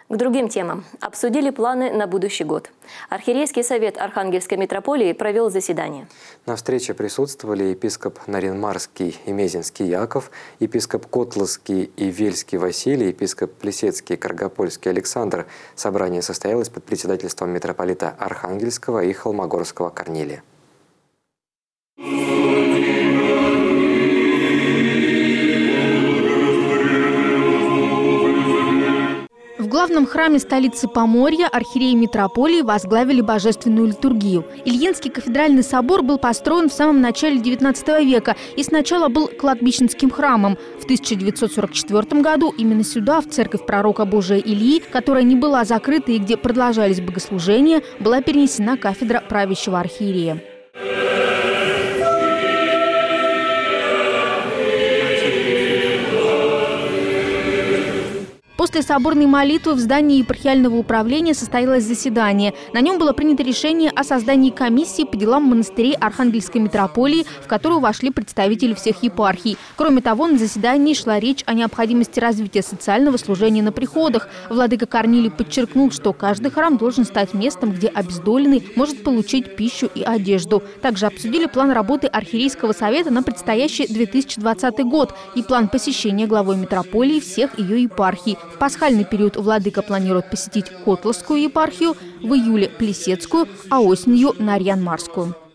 К другим темам. Обсудили планы на будущий год. Архиерейский совет Архангельской митрополии провел заседание. На встрече присутствовали епископ Нарьян-Марский и Мезенский Яков, епископ Котласский и Вельский Василий, епископ Плесецкий и Каргопольский Александр. Собрание состоялось под председательством митрополита Архангельского и Холмогорского Корнилия. В главном храме столицы Поморья архиереи митрополии возглавили божественную литургию. Ильинский кафедральный собор был построен в самом начале XIX века и сначала был кладбищенским храмом. В 1944 году именно сюда, в церковь пророка Божия Ильи, которая не была закрыта и где продолжались богослужения, была перенесена кафедра правящего архиерея. После соборной молитвы в здании епархиального управления состоялось заседание. На нем было принято решение о создании комиссии по делам монастырей Архангельской митрополии, в которую вошли представители всех епархий. Кроме того, на заседании шла речь о необходимости развития социального служения на приходах. Владыка Корнилий подчеркнул, что каждый храм должен стать местом, где обездоленный может получить пищу и одежду. Также обсудили план работы архиерейского совета на предстоящий 2020 год и план посещения главой митрополии всех ее епархий. В пасхальный период владыка планирует посетить Котласскую епархию, в июле – Плесецкую, а осенью – Нарьян-Марскую.